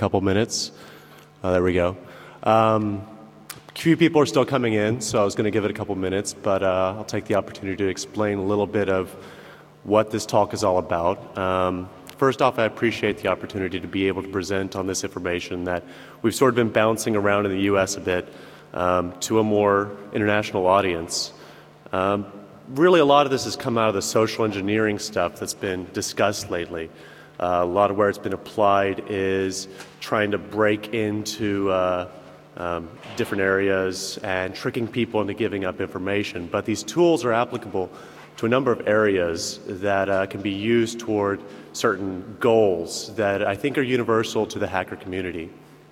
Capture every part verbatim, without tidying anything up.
Couple minutes. Uh, there we go. Um, a few people are still coming in, so I was going to give it a couple minutes, but uh, I'll take the opportunity to explain a little bit of what this talk is all about. Um, first off, I appreciate the opportunity to be able to present on this information that we've sort of been bouncing around in the U S a bit um, to a more international audience. Um, really, a lot of this has come out of the social engineering stuff that's been discussed lately. Uh, a lot of where it's been applied is trying to break into uh, um, different areas and tricking people into giving up information. But these tools are applicable to a number of areas that uh, can be used toward certain goals that I think are universal to the hacker community.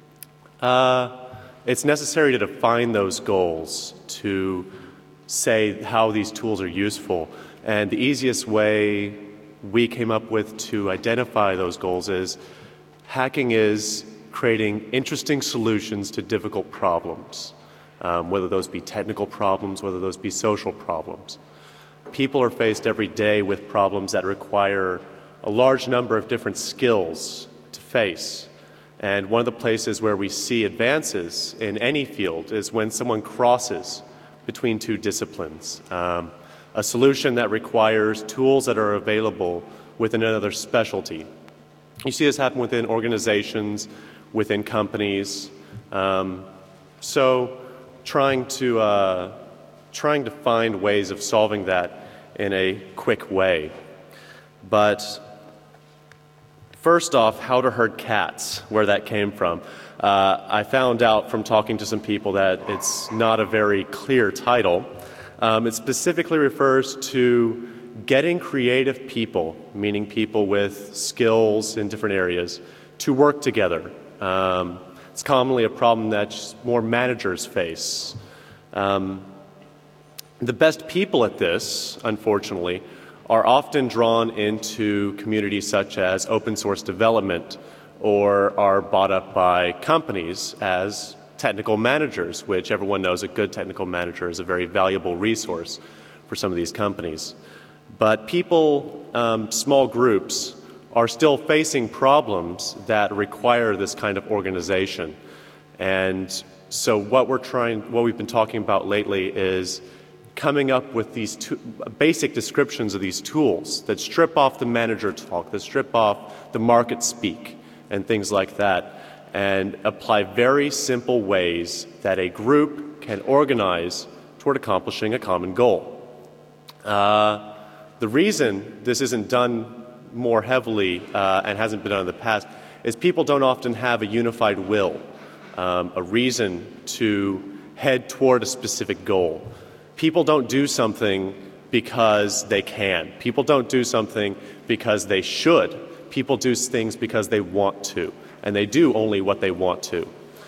Uh, it's necessary to define those goals to say how these tools are useful. And the easiest way we came up with to identify those goals is hacking is creating interesting solutions to difficult problems, um, whether those be technical problems, whether those be social problems. People are faced every day with problems that require a large number of different skills to face. And one of the places where we see advances in any field is when someone crosses between two disciplines. Um, a solution that requires tools that are available within another specialty. You see this happen within organizations, within companies. Um, so trying to, uh, trying to find ways of solving that in a quick way. But first off, how to herd cats, where that came from. Uh, I found out from talking to some people that it's not a very clear title. Um, it specifically refers to getting creative people, meaning people with skills in different areas, to work together. Um, it's commonly a problem that more managers face. Um, the best people at this, unfortunately, are often drawn into communities such as open source development or are bought up by companies as technical managers, which everyone knows a good technical manager is a very valuable resource for some of these companies. But people, um, small groups, are still facing problems that require this kind of organization. And so what we're trying, what we've been talking about lately is coming up with these two, basic descriptions of these tools that strip off the manager talk, that strip off the market speak, and things like that, and apply very simple ways that a group can organize toward accomplishing a common goal. Uh, the reason this isn't done more heavily uh, and hasn't been done in the past is people don't often have a unified will, um, a reason to head toward a specific goal. People don't do something because they can. People don't do something because they should. People do things because they want to. And they do only what they want to.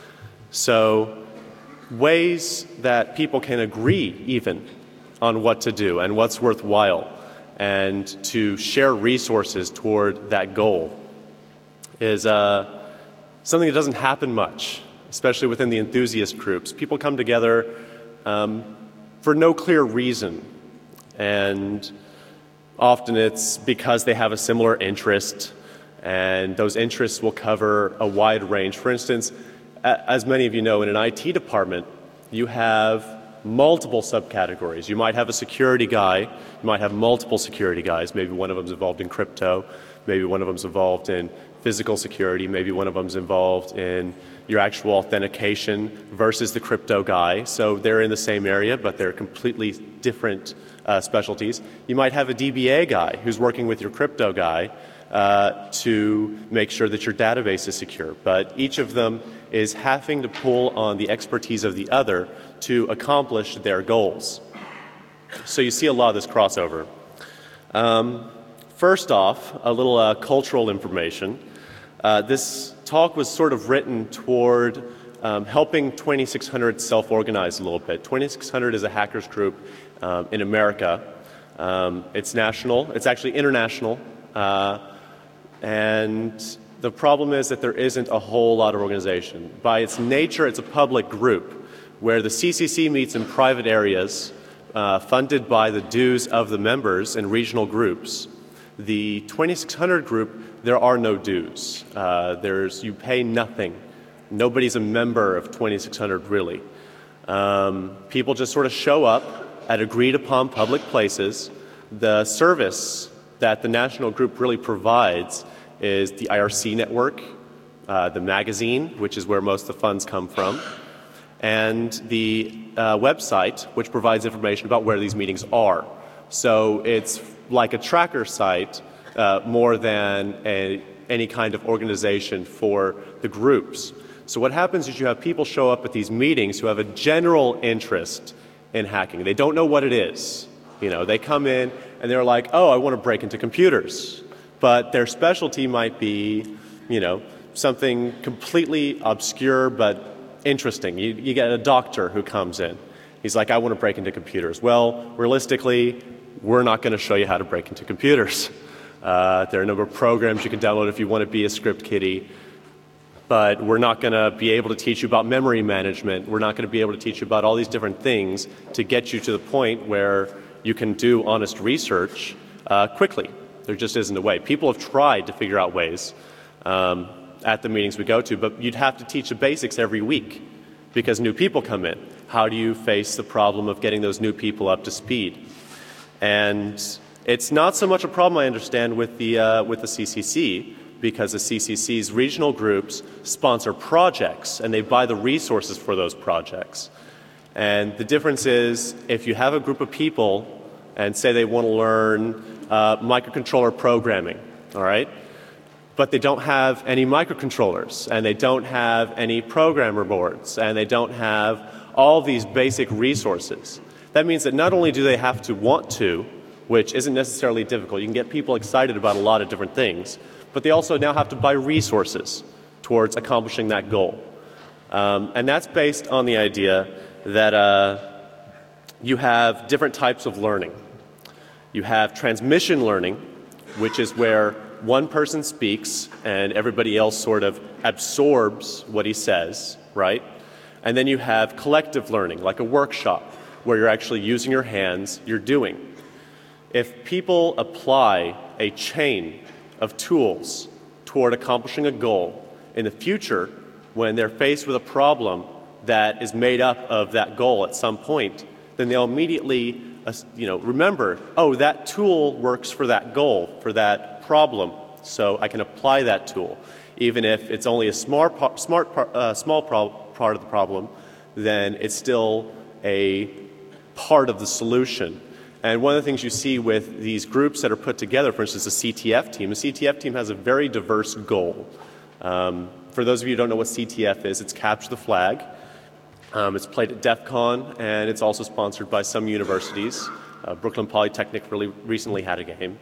So ways that people can agree even on what to do and what's worthwhile and to share resources toward that goal is uh, something that doesn't happen much, especially within the enthusiast groups. People come together um, for no clear reason, and often it's because they have a similar interest, and those interests will cover a wide range. For instance, as many of you know, in an I T department, you have multiple subcategories. You might have a security guy, you might have multiple security guys. Maybe one of them's involved in crypto, maybe one of them's involved in physical security, maybe one of them's involved in your actual authentication versus the crypto guy. So they're in the same area, but they're completely different uh, specialties. You might have a D B A guy who's working with your crypto guy Uh, to make sure that your database is secure. But each of them is having to pull on the expertise of the other to accomplish their goals. So you see a lot of this crossover. Um, first off, a little uh, cultural information. Uh, this talk was sort of written toward um, helping twenty-six hundred self-organize a little bit. twenty-six hundred is a hackers group um, in America. Um, it's national. It's actually international. Uh, And the problem is that there isn't a whole lot of organization. By its nature, it's a public group where the C C C meets in private areas uh, funded by the dues of the members and regional groups. The twenty-six hundred group there are no dues. Uh, there's, you pay nothing. Nobody's a member of twenty-six hundred, really. Um, people just sort of show up at agreed upon public places. The service that the national group really provides is the I R C network, uh, the magazine, which is where most of the funds come from, and the uh, website, which provides information about where these meetings are. So it's like a tracker site uh, more than a, any kind of organization for the groups. So what happens is you have people show up at these meetings who have a general interest in hacking. They don't know what it is. You know, they come in and they're like, oh, I want to break into computers. But their specialty might be, you know, something completely obscure but interesting. You, you get a doctor who comes in. He's like, I want to break into computers. Well, realistically, we're not going to show you how to break into computers. Uh, there are a number of programs you can download if you want to be a script kiddie. But we're not going to be able to teach you about memory management. We're not going to be able to teach you about all these different things to get you to the point where you can do honest research uh, quickly. There just isn't a way. People have tried to figure out ways um, at the meetings we go to, but you'd have to teach the basics every week because new people come in. How do you face the problem of getting those new people up to speed? And it's not so much a problem, I understand, with the, uh, with the C C C, because the C C C's regional groups sponsor projects and they buy the resources for those projects. And the difference is if you have a group of people and say they want to learn uh, microcontroller programming, all right, but they don't have any microcontrollers and they don't have any programmer boards and they don't have all these basic resources. That means that not only do they have to want to, which isn't necessarily difficult, you can get people excited about a lot of different things, but they also now have to buy resources towards accomplishing that goal. Um, and that's based on the idea that uh, you have different types of learning. You have transmission learning, which is where one person speaks and everybody else sort of absorbs what he says, right? And then you have collective learning, like a workshop, where you're actually using your hands, you're doing. If people apply a chain of tools toward accomplishing a goal in the future, when they're faced with a problem that is made up of that goal at some point, then they'll immediately uh, you know, remember, oh, that tool works for that goal, for that problem, so I can apply that tool. Even if it's only a smart, par smart par uh, small pro part of the problem, then it's still a part of the solution. And one of the things you see with these groups that are put together, for instance, the C T F team, the C T F team has a very diverse goal. Um, for those of you who don't know what C T F is, it's Capture the Flag. Um, it's played at DEF CON, and it's also sponsored by some universities. Uh, Brooklyn Polytechnic really recently had a game.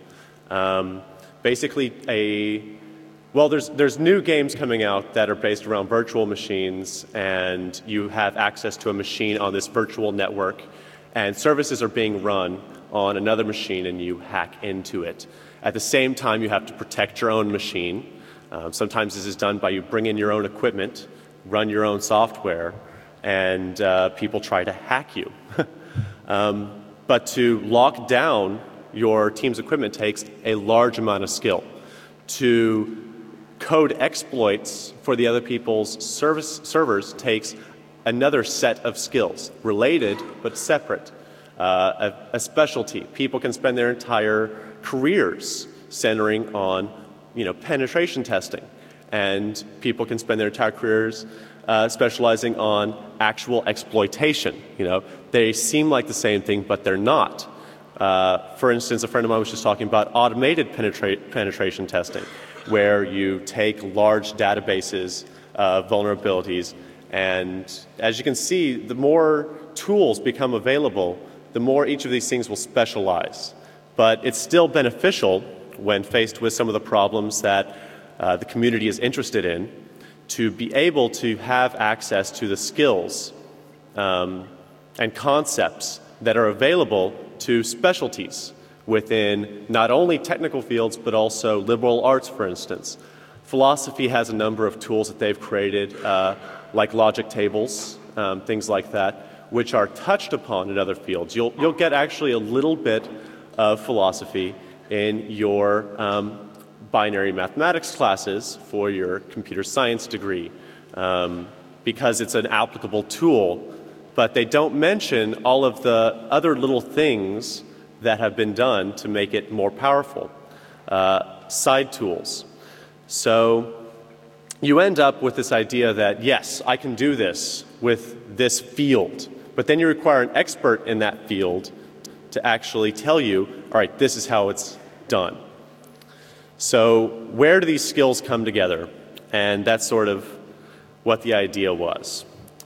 Um, basically, a well, there's there's new games coming out that are based around virtual machines, and you have access to a machine on this virtual network. And services are being run on another machine and you hack into it. At the same time, you have to protect your own machine. Um, sometimes this is done by you bring in your own equipment, run your own software, and uh, people try to hack you. um, but to lock down your team's equipment takes a large amount of skill. To code exploits for the other people's service servers takes another set of skills, related but separate, uh, a, a specialty. People can spend their entire careers centering on, you know, penetration testing, and people can spend their entire careers uh, specializing on actual exploitation. You know, they seem like the same thing, but they're not. Uh, for instance, a friend of mine was just talking about automated penetra penetration testing, where you take large databases of vulnerabilities. And as you can see, the more tools become available, the more each of these things will specialize. But it's still beneficial when faced with some of the problems that uh, the community is interested in to be able to have access to the skills um, and concepts that are available to specialties within not only technical fields but also liberal arts, for instance. Philosophy has a number of tools that they've created, uh, like logic tables, um, things like that, which are touched upon in other fields. You'll, you'll get actually a little bit of philosophy in your um, binary mathematics classes for your computer science degree um, because it's an applicable tool, but they don't mention all of the other little things that have been done to make it more powerful. Uh, side tools. So you end up with this idea that, yes, I can do this with this field, but then you require an expert in that field to actually tell you, all right, this is how it's done. So where do these skills come together? And that's sort of what the idea was.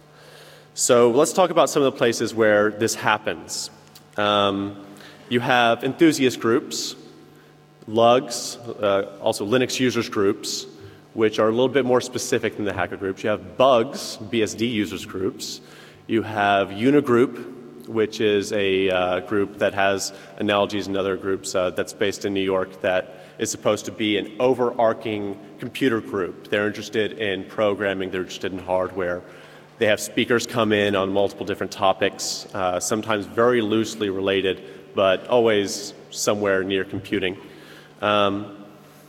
So let's talk about some of the places where this happens. Um, you have enthusiast groups, lugs, uh, also Linux users groups, which are a little bit more specific than the hacker groups. You have bugs, B S D users groups. You have Unigroup, which is a uh, group that has analogies in other groups uh, that's based in New York that is supposed to be an overarching computer group. They're interested in programming, they're interested in hardware. They have speakers come in on multiple different topics, uh, sometimes very loosely related, but always somewhere near computing. Um,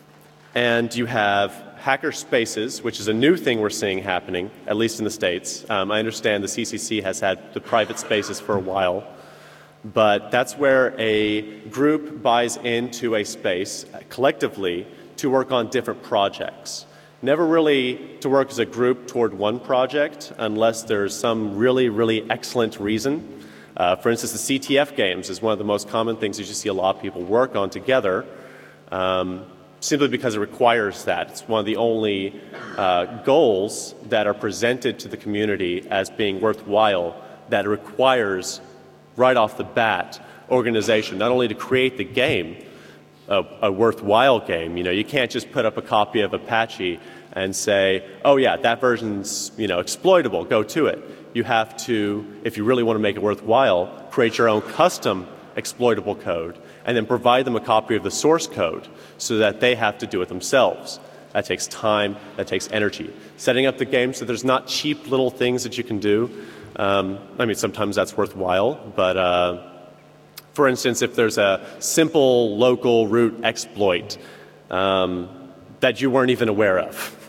and you have hacker spaces, which is a new thing we're seeing happening, at least in the States. Um, I understand the C C C has had the private spaces for a while, but that's where a group buys into a space collectively to work on different projects. Never really to work as a group toward one project unless there's some really, really excellent reason. Uh, for instance, the C T F games is one of the most common things that you see a lot of people work on together. Um, simply because it requires that. It's one of the only uh, goals that are presented to the community as being worthwhile that requires, right off the bat, organization, not only to create the game, a, a worthwhile game. You know, you can't just put up a copy of Apache and say, oh yeah, that version's, you know, exploitable, go to it. You have to, if you really want to make it worthwhile, create your own custom exploitable code and then provide them a copy of the source code so that they have to do it themselves. That takes time, that takes energy. Setting up the game so there's not cheap little things that you can do. Um, I mean, sometimes that's worthwhile, but uh, for instance, if there's a simple local root exploit um, that you weren't even aware of,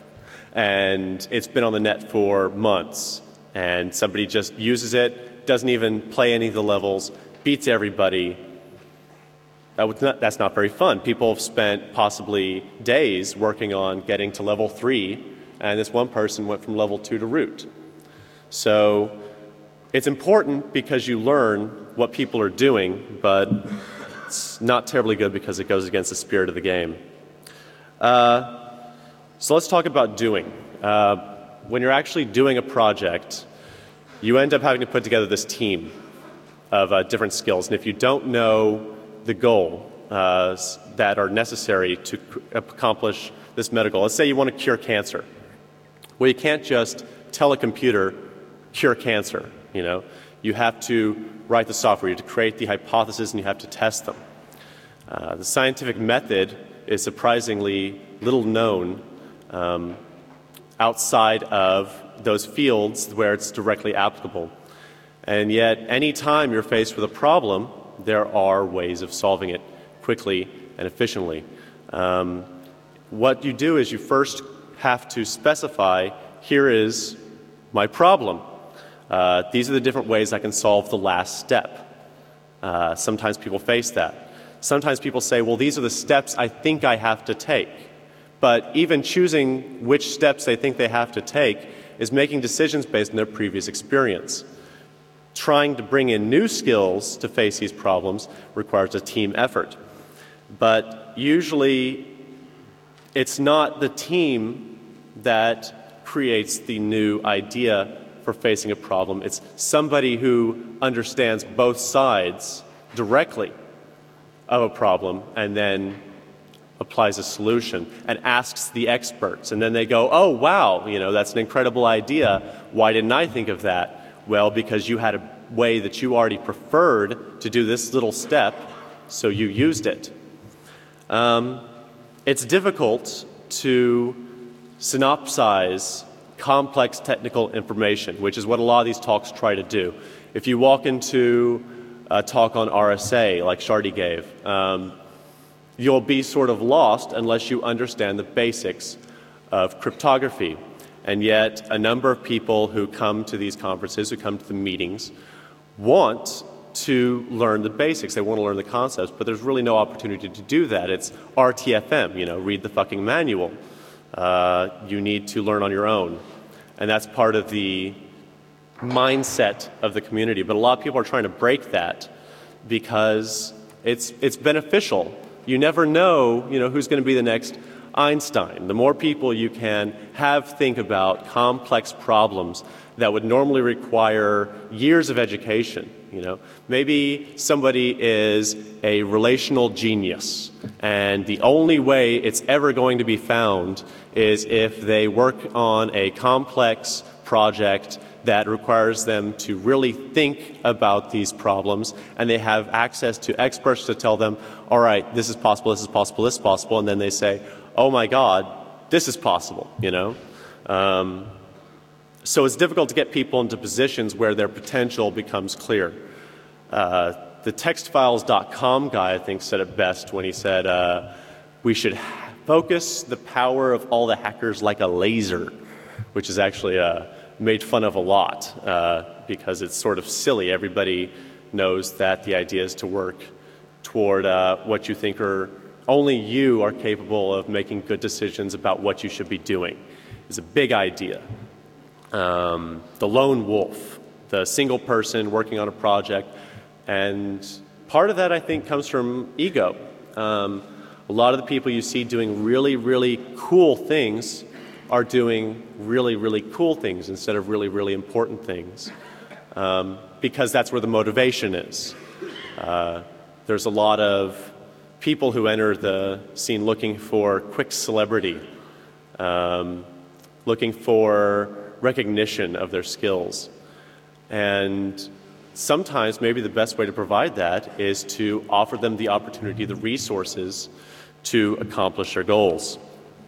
and it's been on the net for months, and somebody just uses it, doesn't even play any of the levels, beats everybody, That was not, that's not very fun. People have spent possibly days working on getting to level three, and this one person went from level two to root. So it's important because you learn what people are doing, but it's not terribly good because it goes against the spirit of the game. Uh, so let's talk about doing. Uh, when you're actually doing a project, you end up having to put together this team of uh, different skills, and if you don't know the goal uh, that are necessary to accomplish this meta goal. Let's say you want to cure cancer. Well, you can't just tell a computer, cure cancer, you know. You have to write the software, you have to create the hypothesis, and you have to test them. Uh, the scientific method is surprisingly little known um, outside of those fields where it's directly applicable. And yet, any time you're faced with a problem, there are ways of solving it quickly and efficiently. Um, what you do is you first have to specify, here is my problem. Uh, these are the different ways I can solve the last step. Uh, sometimes people face that. Sometimes people say, well, these are the steps I think I have to take. But even choosing which steps they think they have to take is making decisions based on their previous experience. Trying to bring in new skills to face these problems requires a team effort. But usually it's not the team that creates the new idea for facing a problem. It's somebody who understands both sides directly of a problem and then applies a solution and asks the experts. And then they go, oh, wow, you know, that's an incredible idea. Why didn't I think of that? Well, because you had a way that you already preferred to do this little step, so you used it. Um, it's difficult to synopsize complex technical information, which is what a lot of these talks try to do. If you walk into a talk on R S A, like Shardy gave, um, you'll be sort of lost unless you understand the basics of cryptography. And yet, a number of people who come to these conferences, who come to the meetings, want to learn the basics. They want to learn the concepts, but there's really no opportunity to do that. It's R T F M, you know, read the fucking manual. Uh, you need to learn on your own. And that's part of the mindset of the community. But a lot of people are trying to break that because it's, it's beneficial. You never know, you know, who's going to be the next Einstein. The more people you can have think about complex problems that would normally require years of education, you know. Maybe somebody is a relational genius, and the only way it's ever going to be found is if they work on a complex project that requires them to really think about these problems, and they have access to experts to tell them, all right, this is possible, this is possible, this is possible, and then they say, oh my God, this is possible, you know? Um, so it's difficult to get people into positions where their potential becomes clear. Uh, the text files dot com guy, I think, said it best when he said, uh, we should focus the power of all the hackers like a laser, which is actually uh, made fun of a lot uh, because it's sort of silly. Everybody knows that the idea is to work toward uh, what you think are only you are capable of making good decisions about what you should be doing. It's a big idea. Um, the lone wolf, the single person working on a project, and part of that I think comes from ego. Um, a lot of the people you see doing really, really cool things are doing really, really cool things instead of really, really important things, um, because that's where the motivation is. Uh, there's a lot of people who enter the scene looking for quick celebrity, um, looking for recognition of their skills. And sometimes maybe the best way to provide that is to offer them the opportunity, the resources to accomplish their goals.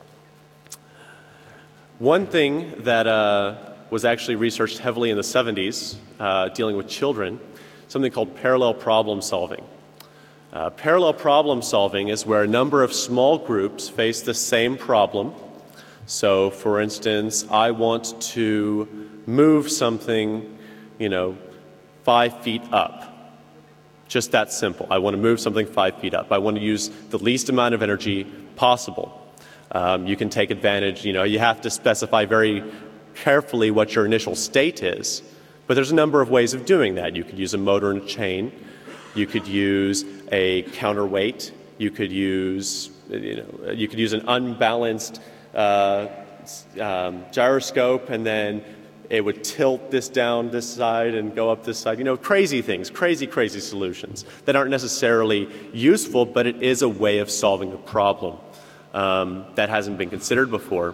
One thing that uh, was actually researched heavily in the seventies, uh, dealing with children, something called parallel problem solving. Uh, parallel problem solving is where a number of small groups face the same problem. So, for instance, I want to move something, you know, five feet up. Just that simple. I want to move something five feet up. I want to use the least amount of energy possible. Um, you can take advantage, you know, you have to specify very carefully what your initial state is. But there's a number of ways of doing that. You could use a motor and a chain. You could use a counterweight. You could use, you know, you could use an unbalanced uh, um, gyroscope, and then it would tilt this down this side and go up this side. You know, crazy things, crazy, crazy solutions that aren't necessarily useful, but it is a way of solving a problem um, that hasn't been considered before.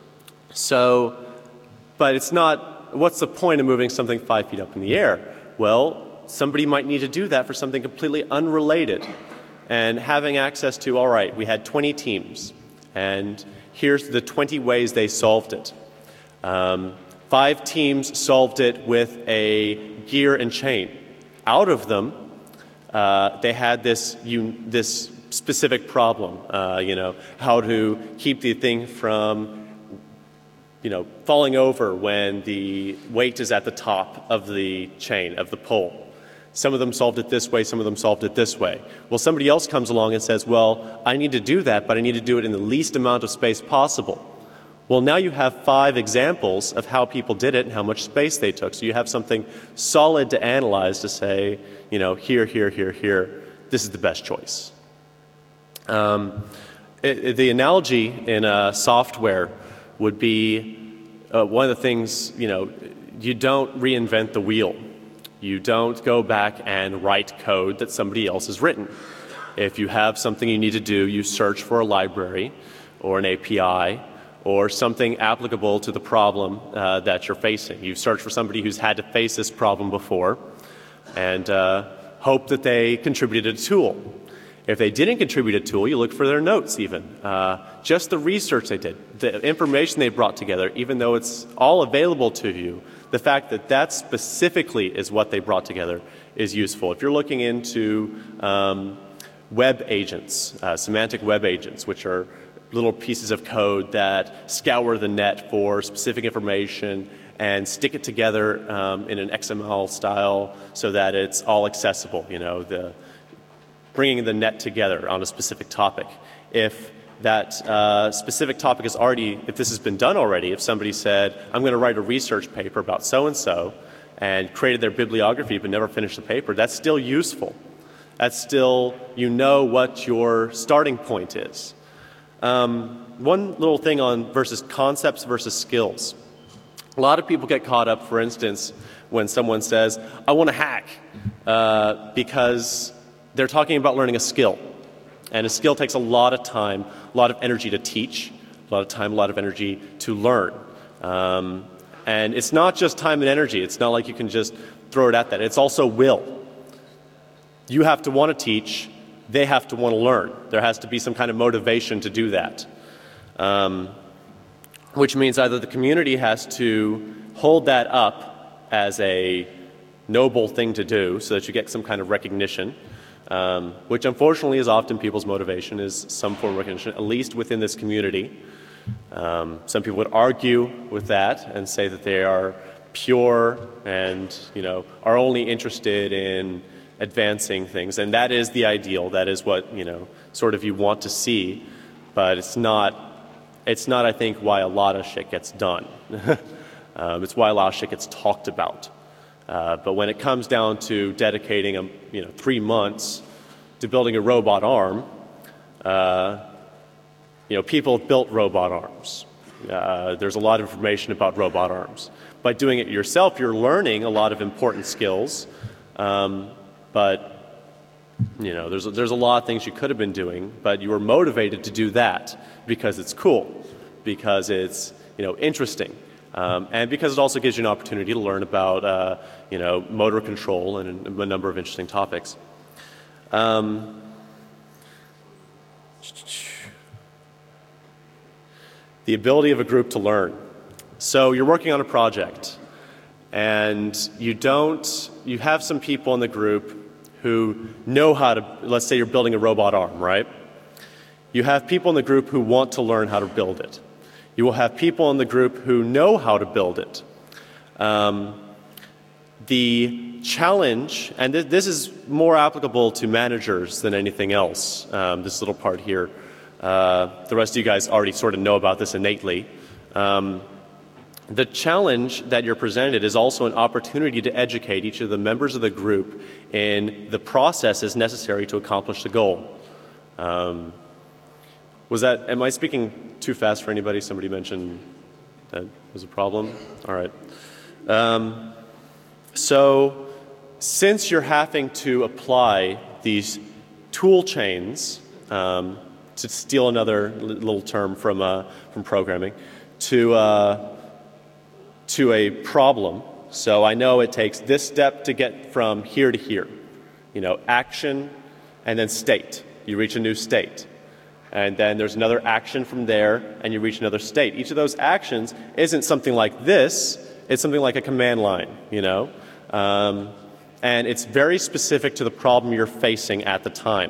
So, but it's not, what's the point of moving something five feet up in the air? Well, somebody might need to do that for something completely unrelated. And having access to, all right, we had twenty teams, and here's the twenty ways they solved it. Um, five teams solved it with a gear and chain. Out of them, uh, they had this, un this specific problem, uh, you know, how to keep the thing from, you know, falling over when the weight is at the top of the chain, of the pole. Some of them solved it this way, some of them solved it this way. Well, somebody else comes along and says, well, I need to do that, but I need to do it in the least amount of space possible. Well, now you have five examples of how people did it and how much space they took. So you have something solid to analyze to say, you know, here, here, here, here, this is the best choice. Um, it, it, the analogy in uh, software would be uh, one of the things, you know, you don't reinvent the wheel. You don't go back and write code that somebody else has written. If you have something you need to do, you search for a library or an A P I or something applicable to the problem uh, that you're facing. You search for somebody who's had to face this problem before and uh, hope that they contributed a tool. If they didn't contribute a tool, you look for their notes even. Uh, just the research they did, the information they brought together, even though it's all available to you, the fact that that specifically is what they brought together is useful. If you're looking into um, web agents, uh, semantic web agents, which are little pieces of code that scour the net for specific information and stick it together um, in an X M L style so that it's all accessible, you know, the bringing the net together on a specific topic. If that uh, specific topic is already, if this has been done already, if somebody said, I'm going to write a research paper about so-and-so and created their bibliography but never finished the paper, that's still useful. That's still, you know what your starting point is. Um, one little thing on versus concepts versus skills. A lot of people get caught up, for instance, when someone says, I want to hack, uh, because they're talking about learning a skill. And a skill takes a lot of time, a lot of energy to teach, a lot of time, a lot of energy to learn. Um, and it's not just time and energy. It's not like you can just throw it at that. It's also will. You have to want to teach. They have to want to learn. There has to be some kind of motivation to do that. Um, which means either the community has to hold that up as a noble thing to do so that you get some kind of recognition, um, which unfortunately is often people's motivation, is some form of recognition, at least within this community. Um, some people would argue with that and say that they are pure and, you know, are only interested in advancing things, and that is the ideal. That is what, you know, sort of you want to see, but it's not, it's not, I think, why a lot of shit gets done. um, it's why a lot of shit gets talked about. Uh, but when it comes down to dedicating, a, you know, three months to building a robot arm, uh, you know, people have built robot arms. Uh, there's a lot of information about robot arms. By doing it yourself, you're learning a lot of important skills. Um, But, you know, there's a, there's a lot of things you could have been doing, but you were motivated to do that because it's cool, because it's, you know, interesting, um, and because it also gives you an opportunity to learn about, uh, you know, motor control and a number of interesting topics. Um, the ability of a group to learn. So you're working on a project, and you don't, you have some people in the group who know how to, let's say you're building a robot arm, right? You have people in the group who want to learn how to build it. You will have people in the group who know how to build it. Um, the challenge, and th this is more applicable to managers than anything else, um, this little part here. Uh, the rest of you guys already sort of know about this innately. Um, The challenge that you're presented is also an opportunity to educate each of the members of the group in the processes necessary to accomplish the goal. Um, was that, am I speaking too fast for anybody? Somebody mentioned that was a problem? All right. Um, so since you're having to apply these tool chains, um, to steal another little term from, uh, from programming, to uh, to a problem. So I know it takes this step to get from here to here. You know, action and then state. You reach a new state. And then there's another action from there and you reach another state. Each of those actions isn't something like this, it's something like a command line, you know. Um, and it's very specific to the problem you're facing at the time.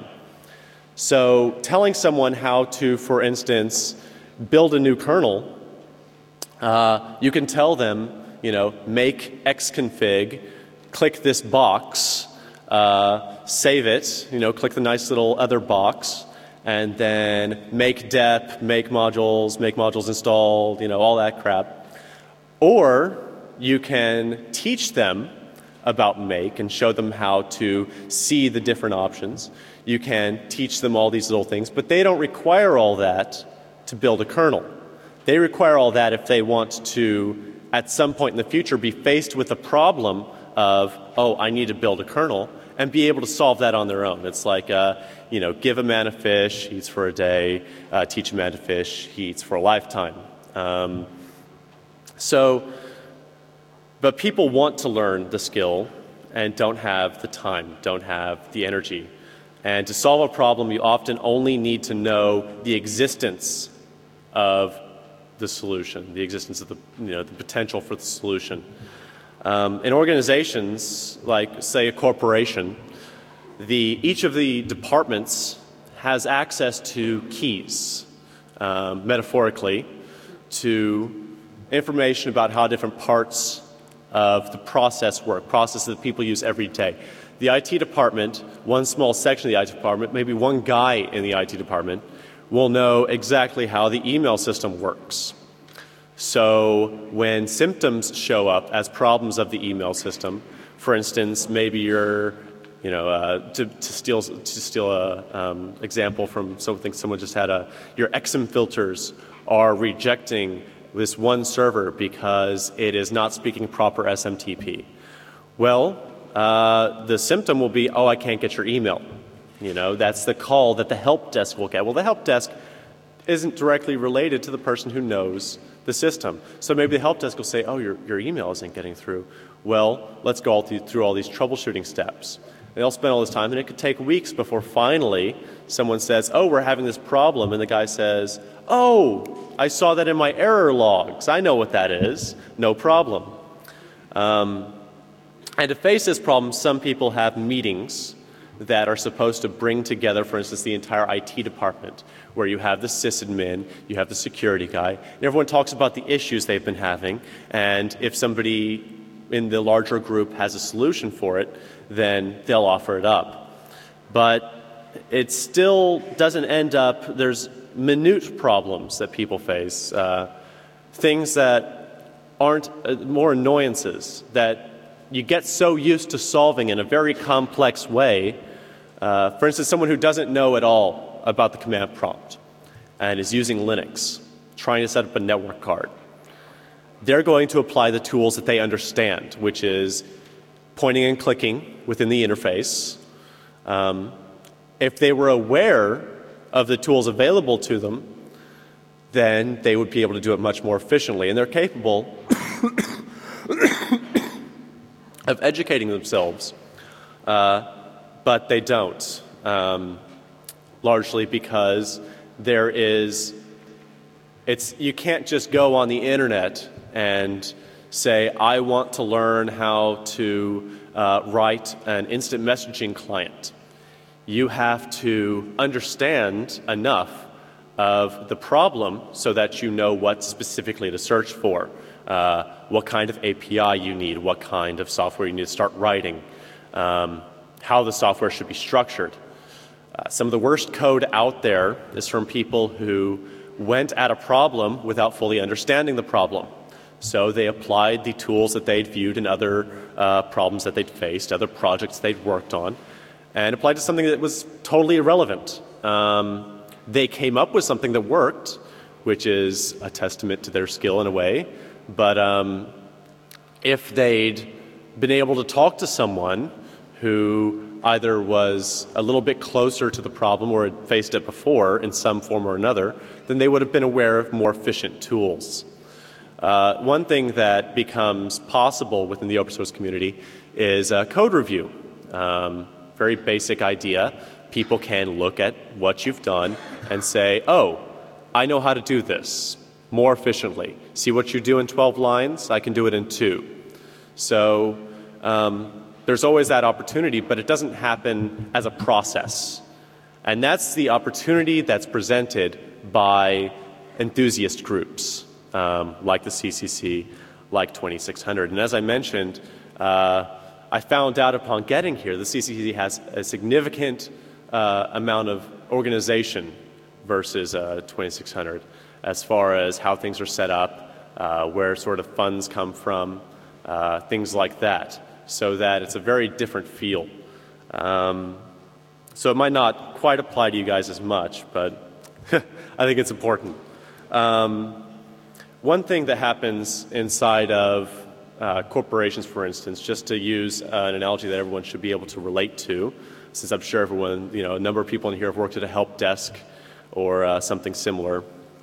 So telling someone how to, for instance, build a new kernel, Uh, you can tell them, you know, make xconfig, click this box, uh, save it, you know, click the nice little other box, and then make dep, make modules, make modules installed, you know, all that crap. Or you can teach them about make and show them how to see the different options. You can teach them all these little things, but they don't require all that to build a kernel. They require all that if they want to, at some point in the future, be faced with the problem of, oh, I need to build a kernel, and be able to solve that on their own. It's like, uh, you know, give a man a fish, he eats for a day, uh, teach a man to fish, he eats for a lifetime. Um, so, but people want to learn the skill and don't have the time, don't have the energy. And to solve a problem, you often only need to know the existence of the solution, the existence of the, you know, the potential for the solution. Um, in organizations, like say a corporation, the, each of the departments has access to keys, um, metaphorically, to information about how different parts of the process work, processes that people use every day. The I T department, one small section of the I T department, maybe one guy in the I T department, will know exactly how the email system works. So when symptoms show up as problems of the email system, for instance, maybe you're, you know, uh, to, to steal to steal a um, example from something someone just had, a, your X M filters are rejecting this one server because it is not speaking proper S M T P. Well, uh, the symptom will be, oh, I can't get your email. You know, that's the call that the help desk will get. Well, the help desk isn't directly related to the person who knows the system. So maybe the help desk will say, oh, your, your email isn't getting through. Well, let's go all through, through all these troubleshooting steps. They'll spend all this time, and it could take weeks before finally someone says, oh, we're having this problem, and the guy says, oh, I saw that in my error logs. I know what that is. No problem. Um, and to face this problem, some people have meetings that are supposed to bring together, for instance, the entire I T department, where you have the sysadmin, you have the security guy, and everyone talks about the issues they've been having, and if somebody in the larger group has a solution for it, then they'll offer it up. But it still doesn't end up, there's minute problems that people face, uh, things that aren't uh, more annoyances that you get so used to solving in a very complex way. Uh, for instance, someone who doesn't know at all about the command prompt and is using Linux, trying to set up a network card. They're going to apply the tools that they understand, which is pointing and clicking within the interface. Um, if they were aware of the tools available to them, then they would be able to do it much more efficiently. And they're capable of educating themselves, uh, but they don't, um, largely because there is, it's, you can't just go on the internet and say, I want to learn how to uh, write an instant messaging client. You have to understand enough of the problem so that you know what specifically to search for, uh, what kind of A P I you need, what kind of software you need to start writing, um, how the software should be structured. Uh, some of the worst code out there is from people who went at a problem without fully understanding the problem. So they applied the tools that they'd viewed in other uh, problems that they'd faced, other projects they'd worked on, and applied to something that was totally irrelevant. Um, they came up with something that worked, which is a testament to their skill in a way, but um, if they'd been able to talk to someone who either was a little bit closer to the problem or had faced it before in some form or another, then they would have been aware of more efficient tools. Uh, one thing that becomes possible within the open source community is uh, code review. Um, very basic idea. People can look at what you've done and say, oh, I know how to do this more efficiently. See what you do in twelve lines? I can do it in two. So um, there's always that opportunity, but it doesn't happen as a process. And that's the opportunity that's presented by enthusiast groups, um, like the C C C, like twenty-six hundred. And as I mentioned, uh, I found out upon getting here, the C C C has a significant uh, amount of organization versus uh, twenty-six hundred, as far as how things are set up, uh, where sort of funds come from, uh, things like that, so that it's a very different feel. Um, so it might not quite apply to you guys as much, but I think it's important. Um, one thing that happens inside of uh, corporations, for instance, just to use uh, an analogy that everyone should be able to relate to, since I'm sure everyone, you know, a number of people in here have worked at a help desk or uh, something similar,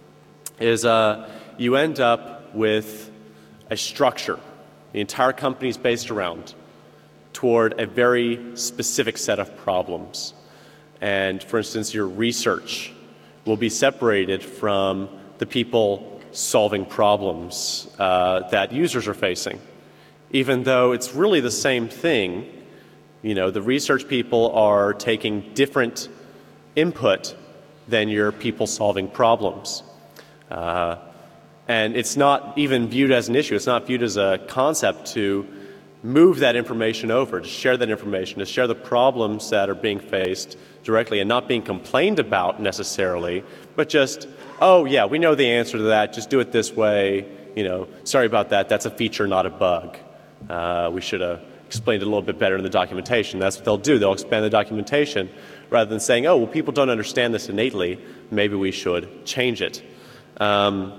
is uh, you end up with a structure the entire company is based around toward a very specific set of problems. And for instance, your research will be separated from the people solving problems uh, that users are facing. Even though it's really the same thing, You know, the research people are taking different input than your people solving problems. Uh, and it's not even viewed as an issue. It's not viewed as a concept to move that information over, to share that information, to share the problems that are being faced directly and not being complained about necessarily, but just, oh yeah, we know the answer to that, just do it this way, you know, sorry about that, that's a feature, not a bug. Uh, we should have explained it a little bit better in the documentation. That's what they'll do. They'll expand the documentation rather than saying, oh, well, people don't understand this innately, maybe we should change it. Um,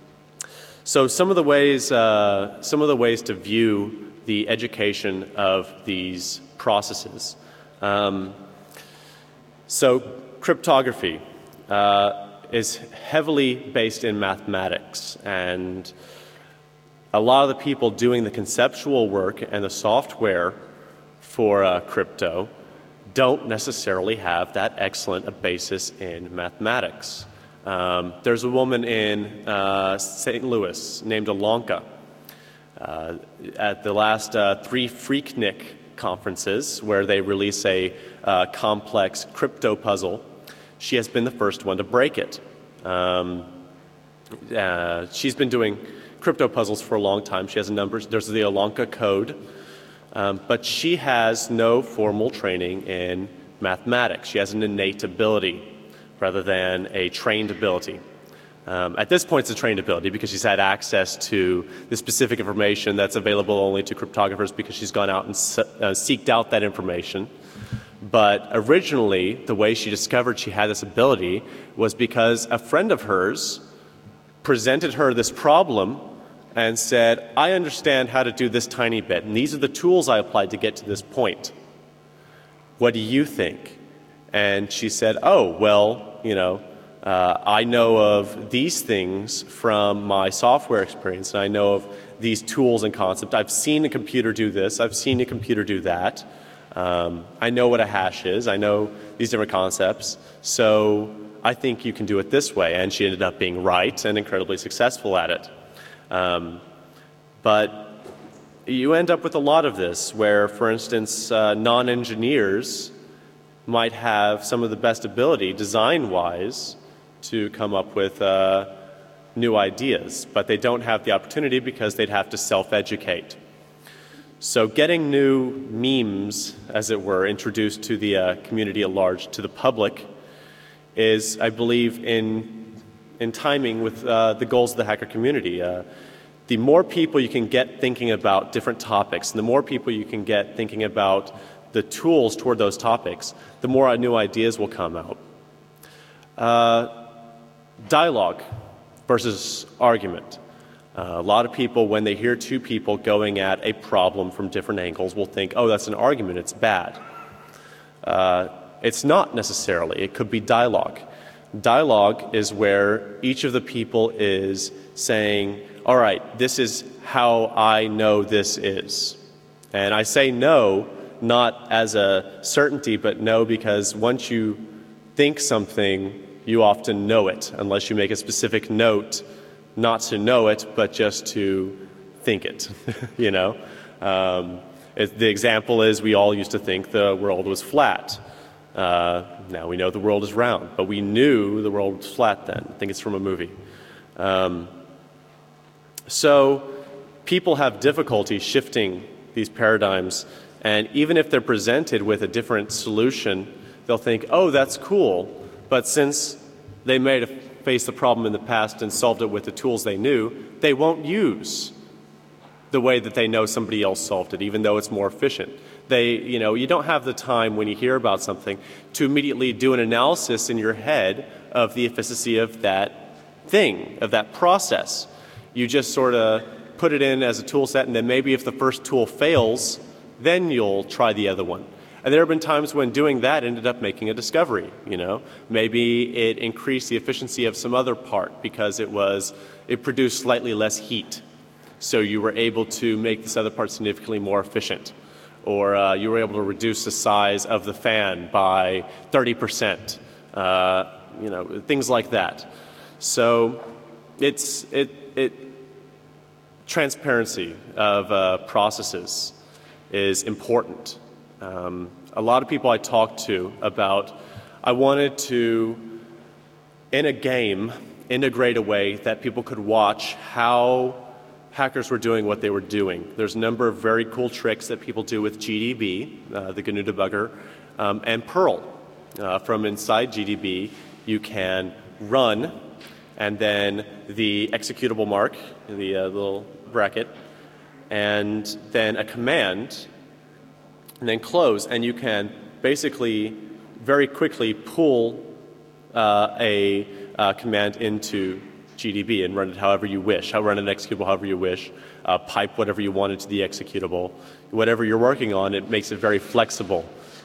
so some of the ways, uh, some of the ways to view the education of these processes. Um, so cryptography uh, is heavily based in mathematics, and a lot of the people doing the conceptual work and the software for uh, crypto don't necessarily have that excellent a basis in mathematics. Um, there's a woman in uh, Saint Louis named Alonka. Uh, at the last uh, three Freaknik conferences, where they release a uh, complex crypto puzzle, she has been the first one to break it. Um, uh, she's been doing crypto puzzles for a long time. She has a number. There's the Alonka code, um, but she has no formal training in mathematics. She has an innate ability rather than a trained ability. Um, at this point, it's a trained ability because she's had access to the specific information that's available only to cryptographers because she's gone out and se uh, seeked out that information. But originally, the way she discovered she had this ability was because a friend of hers presented her this problem and said, I understand how to do this tiny bit, and these are the tools I applied to get to this point. What do you think? And she said, oh, well, you know, Uh, I know of these things from my software experience, and I know of these tools and concepts. I've seen a computer do this. I've seen a computer do that. Um, I know what a hash is. I know these different concepts. So I think you can do it this way. And she ended up being right and incredibly successful at it. Um, but you end up with a lot of this where, for instance, uh, non-engineers might have some of the best ability design-wise to come up with uh, new ideas, but they don't have the opportunity because they'd have to self-educate. So getting new memes, as it were, introduced to the uh, community at large, to the public, is, I believe, in, in timing with uh, the goals of the hacker community. Uh, the more people you can get thinking about different topics, and the more people you can get thinking about the tools toward those topics, the more new ideas will come out. Uh, dialogue versus argument. Uh, a lot of people, when they hear two people going at a problem from different angles, will think, oh, that's an argument, it's bad. Uh, it's not necessarily. It could be dialogue. Dialogue is where each of the people is saying, all right, this is how I know this is. And I say no, not as a certainty, but no because once you think something, you often know it, unless you make a specific note not to know it, but just to think it, you know? Um, it, the example is we all used to think the world was flat. Uh, now we know the world is round, but we knew the world was flat then. I think it's from a movie. Um, so people have difficulty shifting these paradigms, and even if they're presented with a different solution, they'll think, oh, that's cool, but since they may have faced the problem in the past and solved it with the tools they knew, they won't use the way that they know somebody else solved it, even though it's more efficient. They, you know, you don't have the time when you hear about something to immediately do an analysis in your head of the efficiency of that thing, of that process. You just sort of put it in as a tool set, and then maybe if the first tool fails, then you'll try the other one. And there have been times when doing that ended up making a discovery, you know. Maybe it increased the efficiency of some other part because it was, it produced slightly less heat. So you were able to make this other part significantly more efficient. Or uh, you were able to reduce the size of the fan by thirty percent, uh, you know, things like that. So it's, it, it, transparency of uh, processes is important. Um, a lot of people I talked to about, I wanted to, in a game, integrate a way that people could watch how hackers were doing what they were doing. There's a number of very cool tricks that people do with G D B, uh, the G N U debugger, um, and Perl. Uh, from inside G D B, you can run, and then the executable mark, the uh, little bracket, and then a command, and then close, and you can basically very quickly pull uh, a uh, command into G D B and run it however you wish. How run an executable however you wish. Uh, pipe whatever you want into the executable. Whatever you're working on, it makes it very flexible.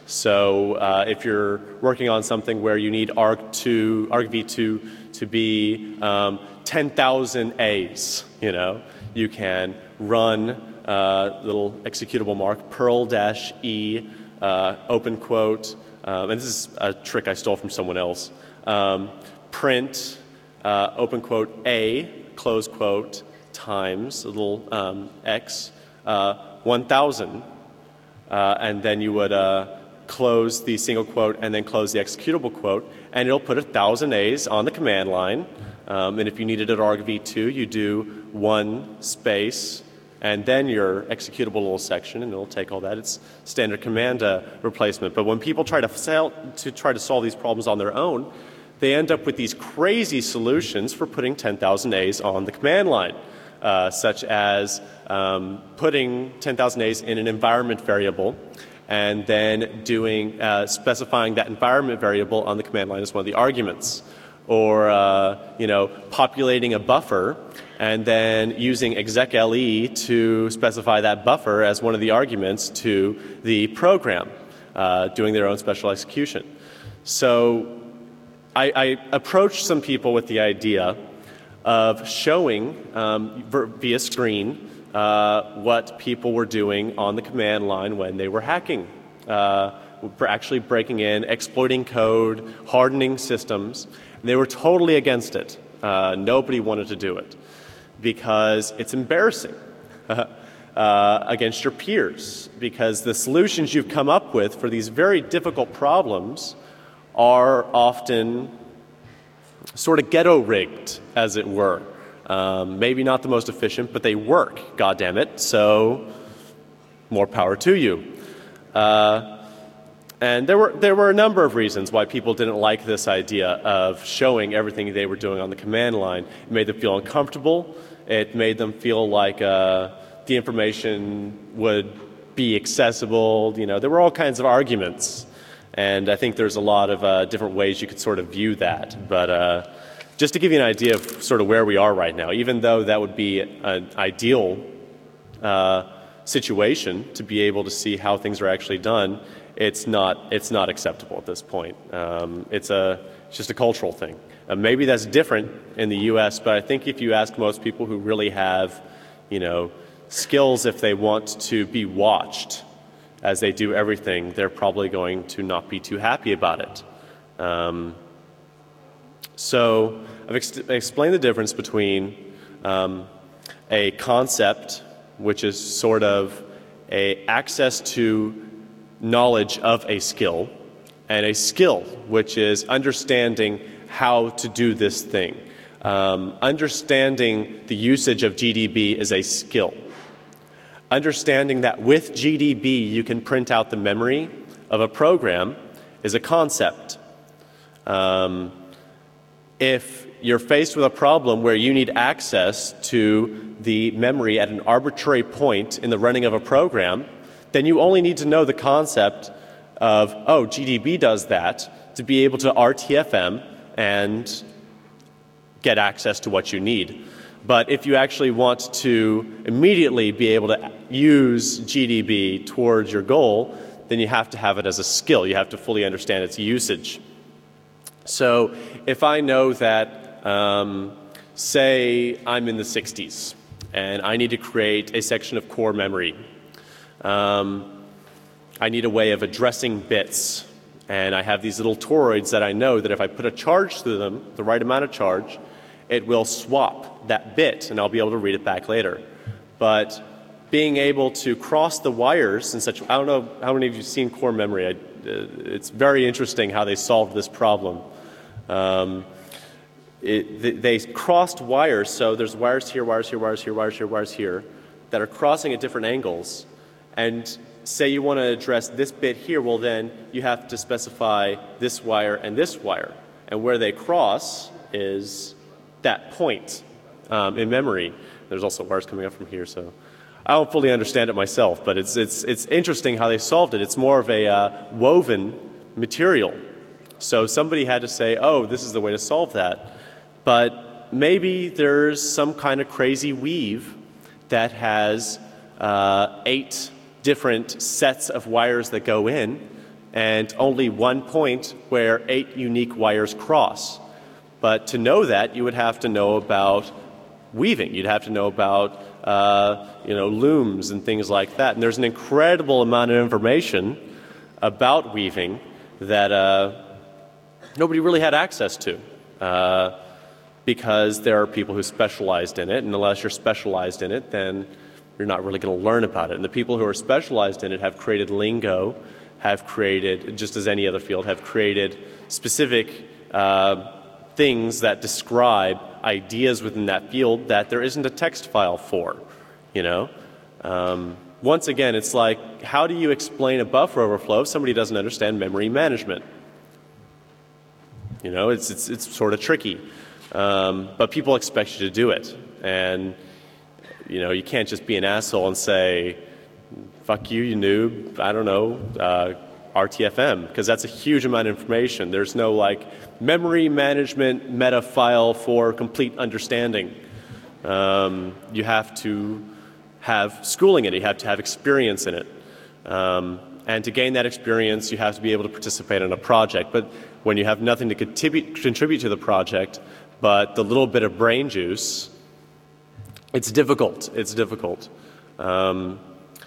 So uh, if you're working on something where you need arg two, argv two to be um, ten thousand A's, you know, you can run uh, little executable mark Perl dash E uh, open quote, um, and this is a trick I stole from someone else. Um, print uh, open quote A close quote times a little um, X uh, one thousand, uh, and then you would uh, close the single quote and then close the executable quote, and it'll put a thousand A's on the command line. Um, and if you needed it argv two, you do one space and then your executable little section, and it'll take all that. It's standard command uh, replacement. But when people try to, sell, to try to solve these problems on their own, they end up with these crazy solutions for putting ten thousand A's on the command line, uh, such as um, putting ten thousand A's in an environment variable, and then doing uh, specifying that environment variable on the command line as one of the arguments, or uh, you know, populating a buffer and then using execle to specify that buffer as one of the arguments to the program, uh, doing their own special execution. So I, I approached some people with the idea of showing um, via screen Uh, what people were doing on the command line when they were hacking, uh, for actually breaking in, exploiting code, hardening systems. And they were totally against it. Uh, nobody wanted to do it because it's embarrassing uh, against your peers, because the solutions you've come up with for these very difficult problems are often sort of ghetto-rigged, as it were. Um, maybe not the most efficient, but they work, goddamn it, so more power to you. Uh, and there were, there were a number of reasons why people didn't like this idea of showing everything they were doing on the command line. It made them feel uncomfortable. It made them feel like uh, the information would be accessible. You know, there were all kinds of arguments. And I think there's a lot of uh, different ways you could sort of view that. But uh, just to give you an idea of sort of where we are right now, even though that would be an ideal uh, situation to be able to see how things are actually done, it's not, it's not acceptable at this point. Um, it's, a, it's just a cultural thing. Uh, maybe that's different in the U S, but I think if you ask most people who really have, you know, skills, if they want to be watched as they do everything, they're probably going to not be too happy about it. Um, So I've ex explained the difference between um, a concept, which is sort of a access to knowledge of a skill, and a skill, which is understanding how to do this thing. Um, understanding the usage of G D B is a skill. Understanding that with G D B you can print out the memory of a program is a concept. Um, If you're faced with a problem where you need access to the memory at an arbitrary point in the running of a program, then you only need to know the concept of, oh, G D B does that, to be able to R T F M and get access to what you need. But if you actually want to immediately be able to use G D B towards your goal, then you have to have it as a skill. You have to fully understand its usage. So if I know that, um, say I'm in the sixties and I need to create a section of core memory, um, I need a way of addressing bits, and I have these little toroids that I know that if I put a charge through them, the right amount of charge, it will swap that bit and I'll be able to read it back later. But being able to cross the wires in such, I don't know how many of you have seen core memory. I, uh, it's very interesting how they solved this problem. Um, it, th they crossed wires, so there's wires here, wires here, wires here, wires here, wires here, that are crossing at different angles. And say you want to address this bit here, well then you have to specify this wire and this wire. And where they cross is that point um, in memory. There's also wires coming up from here, so I don't fully understand it myself, but it's, it's, it's interesting how they solved it. It's more of a uh, woven material. So somebody had to say, oh, this is the way to solve that. But maybe there's some kind of crazy weave that has uh, eight different sets of wires that go in and only one point where eight unique wires cross. But to know that, you would have to know about weaving. You'd have to know about uh, you know, looms and things like that. And there's an incredible amount of information about weaving that uh, nobody really had access to uh, because there are people who specialized in it, and unless you're specialized in it, then you're not really going to learn about it. And the people who are specialized in it have created lingo, have created, just as any other field, have created specific uh, things that describe ideas within that field that there isn't a text file for, you know? Um, once again, it's like, how do you explain a buffer overflow if somebody doesn't understand memory management? You know, it's, it's, it's sort of tricky. Um, but people expect you to do it. And, you know, you can't just be an asshole and say, fuck you, you noob, I don't know, uh, R T F M, because that's a huge amount of information. There's no, like, memory management meta file for complete understanding. Um, you have to have schooling in it. You have to have experience in it. Um, and to gain that experience, you have to be able to participate in a project. But when you have nothing to contribute, contribute to the project, but the little bit of brain juice, it's difficult. It's difficult. Um,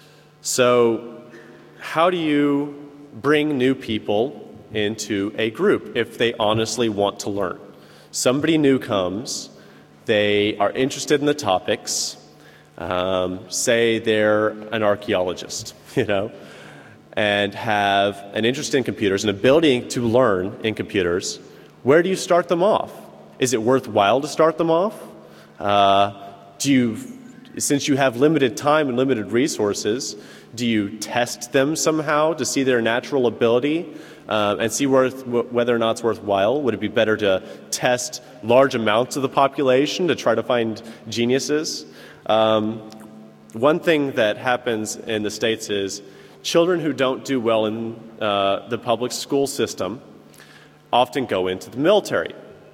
so how do you bring new people into a group if they honestly want to learn? Somebody new comes, they are interested in the topics, um, say they're an archaeologist, you know, and have an interest in computers, an ability to learn in computers. Where do you start them off? Is it worthwhile to start them off? Uh, do you, since you have limited time and limited resources, do you test them somehow to see their natural ability uh, and see worth, whether or not it's worthwhile? Would it be better to test large amounts of the population to try to find geniuses? Um, one thing that happens in the States is children who don't do well in uh, the public school system often go into the military.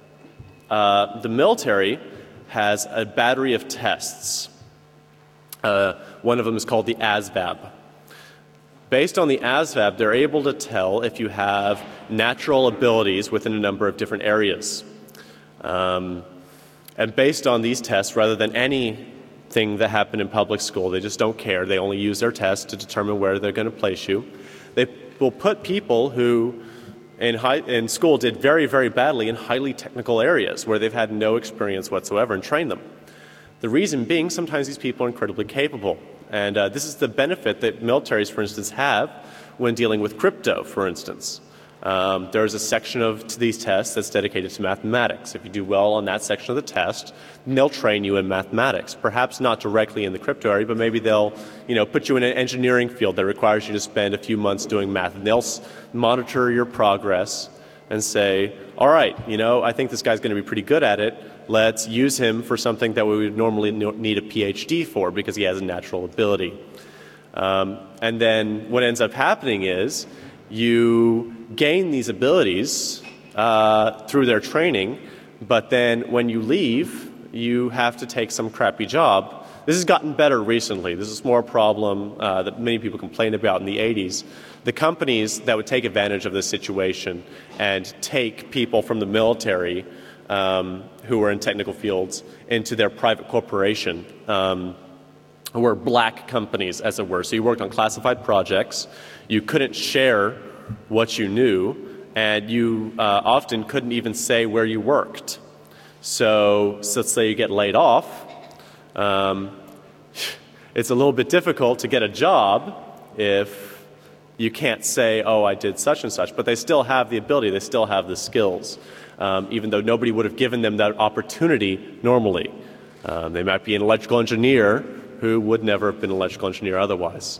Uh, the military has a battery of tests. Uh, one of them is called the A S V A B. Based on the A S V A B, they're able to tell if you have natural abilities within a number of different areas. Um, and based on these tests, rather than anything that happened in public school, they just don't care. They only use their tests to determine where they're going to place you. They will put people who in, high, in school did very, very badly in highly technical areas where they've had no experience whatsoever and train them. The reason being, sometimes these people are incredibly capable. And uh, this is the benefit that militaries, for instance, have when dealing with crypto, for instance. Um, there's a section of these tests that's dedicated to mathematics. If you do well on that section of the test, they'll train you in mathematics. Perhaps not directly in the crypto area, but maybe they'll, you know, put you in an engineering field that requires you to spend a few months doing math. And they'll monitor your progress and say, all right, you know, I think this guy's going to be pretty good at it. Let's use him for something that we would normally need a PhD for because he has a natural ability. Um, and then what ends up happening is you gain these abilities uh, through their training, but then when you leave, you have to take some crappy job. This has gotten better recently. This is more a problem uh, that many people complained about in the eighties. The companies that would take advantage of this situation and take people from the military um, who were in technical fields into their private corporation um, were black companies, as it were. So you worked on classified projects. You couldn't share what you knew, and you uh, often couldn't even say where you worked. So, so let's say you get laid off. Um, it's a little bit difficult to get a job if you can't say, oh, I did such and such, but they still have the ability, they still have the skills, um, even though nobody would have given them that opportunity normally. Um, they might be an electrical engineer who would never have been an electrical engineer otherwise.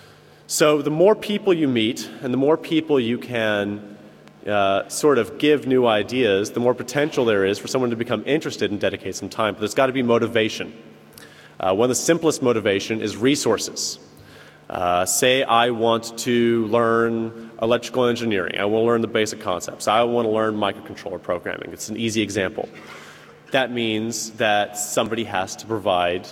So the more people you meet and the more people you can uh, sort of give new ideas, the more potential there is for someone to become interested and dedicate some time. But there's got to be motivation. Uh, one of the simplest motivation is resources. Uh, say I want to learn electrical engineering. I want to learn the basic concepts. I want to learn microcontroller programming. It's an easy example. That means that somebody has to provide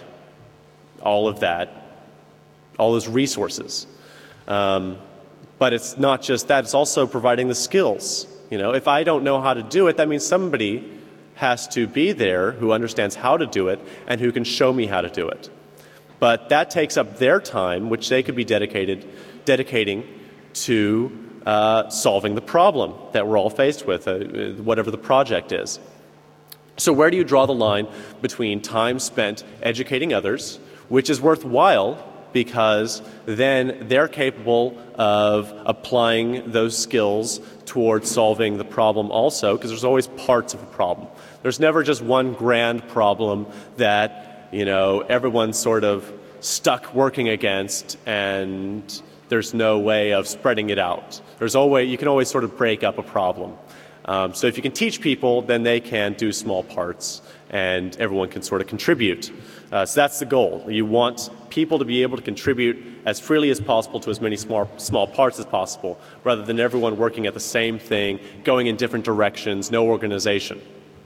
all of that, all those resources. Um, but it's not just that, it's also providing the skills. You know, if I don't know how to do it, that means somebody has to be there who understands how to do it and who can show me how to do it. But that takes up their time, which they could be dedicated, dedicating to uh, solving the problem that we're all faced with, uh, whatever the project is. So where do you draw the line between time spent educating others, which is worthwhile because then they're capable of applying those skills towards solving the problem also, because there's always parts of a problem. There's never just one grand problem that, you know, everyone's sort of stuck working against and there's no way of spreading it out. There's always, you can always sort of break up a problem. Um, so if you can teach people, then they can do small parts and everyone can sort of contribute. Uh, so that's the goal. You want people to be able to contribute as freely as possible to as many small, small parts as possible, rather than everyone working at the same thing, going in different directions, no organization.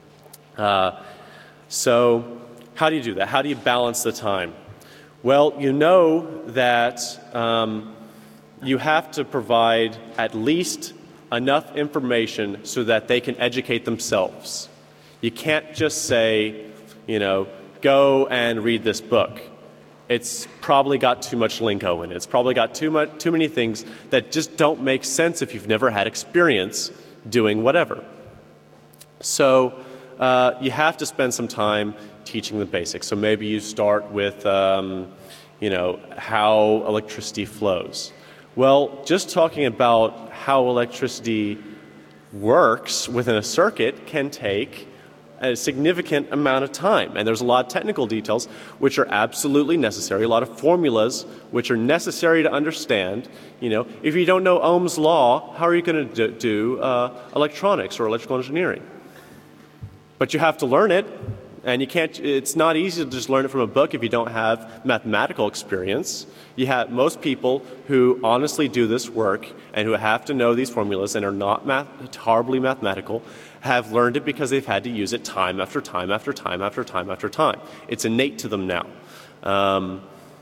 Uh, so how do you do that? How do you balance the time? Well, you know that um, you have to provide at least enough information so that they can educate themselves. You can't just say, you know, go and read this book. It's probably got too much lingo in it. It's probably got too much, too many things that just don't make sense if you've never had experience doing whatever. So uh, you have to spend some time teaching the basics. So maybe you start with, um, you know, how electricity flows. Well, just talking about how electricity works within a circuit can take a significant amount of time. And there's a lot of technical details which are absolutely necessary, a lot of formulas which are necessary to understand. You know, if you don't know Ohm's law, how are you going to do, do uh, electronics or electrical engineering? But you have to learn it. And you can't, it's not easy to just learn it from a book if you don't have mathematical experience. You have most people who honestly do this work and who have to know these formulas and are not math, horribly mathematical have learned it because they've had to use it time after time after time after time after time. It's innate to them now. Um,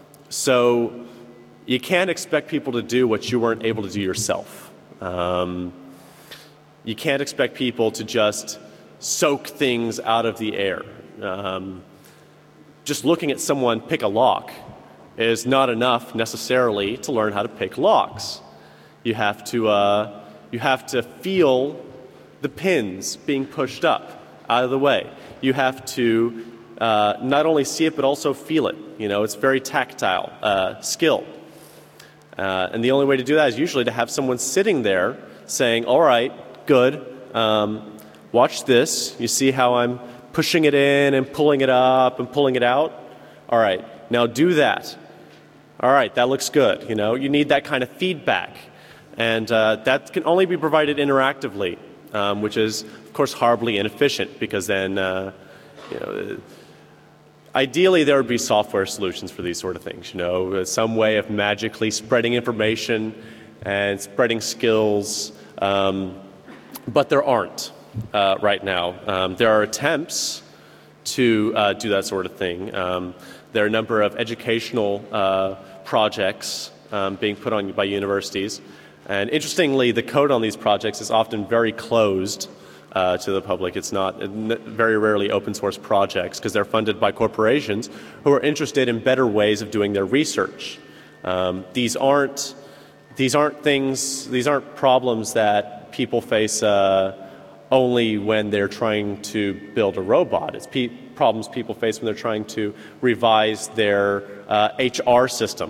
so you can't expect people to do what you weren't able to do yourself. Um, you can't expect people to just soak things out of the air. Um, just looking at someone pick a lock is not enough necessarily to learn how to pick locks. You have to, uh, you have to feel the pins being pushed up out of the way. You have to uh, not only see it but also feel it. You know, it's very tactile uh, skill. Uh, and the only way to do that is usually to have someone sitting there saying, all right, good, um, watch this. You see how I'm pushing it in and pulling it up and pulling it out? All right, now do that. All right, that looks good. You know, you need that kind of feedback. And uh, that can only be provided interactively, um, which is, of course, horribly inefficient because then, uh, you know, ideally there would be software solutions for these sort of things, you know, some way of magically spreading information and spreading skills, um, but there aren't. Uh, right now. Um, there are attempts to uh, do that sort of thing. Um, there are a number of educational uh, projects um, being put on by universities. And interestingly, the code on these projects is often very closed uh, to the public. It's not very rarely open source projects because they're funded by corporations who are interested in better ways of doing their research. Um, these aren't, these aren't things, these aren't problems that people face uh, only when they're trying to build a robot. It's pe problems people face when they're trying to revise their uh, H R system.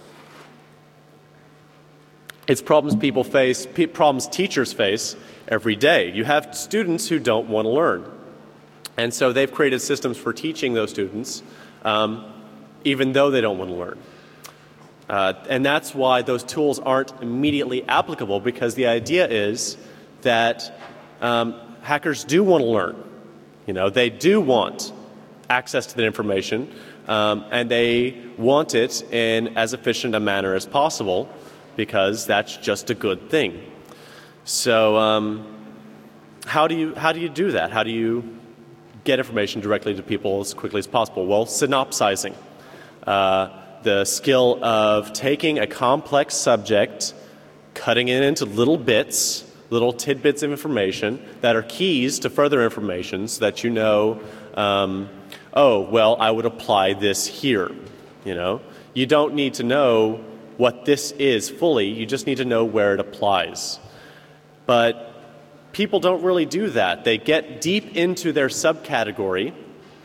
It's problems people face, pe problems teachers face every day. You have students who don't want to learn. And so they've created systems for teaching those students, um, even though they don't want to learn. Uh, and that's why those tools aren't immediately applicable, because the idea is that um, hackers do want to learn. You know, they do want access to the information, um, and they want it in as efficient a manner as possible, because that's just a good thing. So um, how do you how do you do that? How do you get information directly to people as quickly as possible? Well, synopsizing. Uh, the skill of taking a complex subject, cutting it into little bits, little tidbits of information that are keys to further information, so that you know, um, oh, well, I would apply this here. You know, you don't need to know what this is fully, you just need to know where it applies. But people don't really do that. They get deep into their subcategory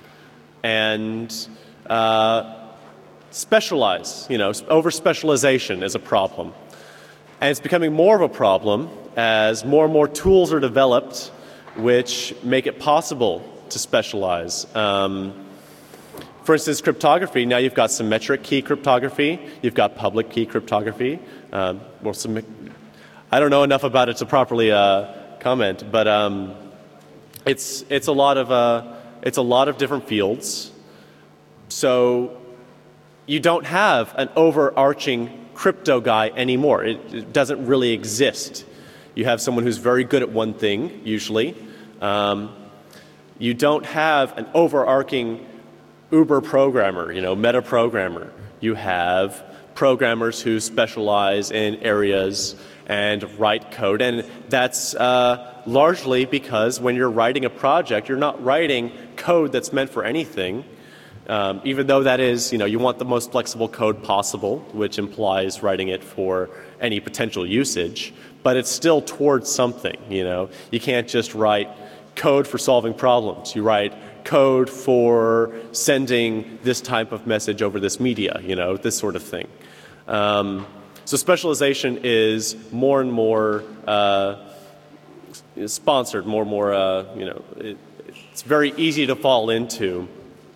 and uh, specialize. You know, over-specialization is a problem. And it's becoming more of a problem as more and more tools are developed which make it possible to specialize. Um, For instance, cryptography, now you've got symmetric key cryptography, you've got public key cryptography. Um, well, some, I don't know enough about it to properly uh, comment, but um, it's, it's, a lot of, uh, it's a lot of different fields. So you don't have an overarching crypto guy anymore. It, it doesn't really exist. You have someone who's very good at one thing, usually. Um, you don't have an overarching Uber programmer, you know, meta programmer. You have programmers who specialize in areas and write code, and that's uh, largely because when you're writing a project, you're not writing code that's meant for anything, um, even though that is, you know, you want the most flexible code possible, which implies writing it for any potential usage, but it's still towards something, you know. You can't just write code for solving problems. You write code for sending this type of message over this media, you know, this sort of thing. Um, so specialization is more and more uh, sponsored, more and more, uh, you know, it, it's very easy to fall into,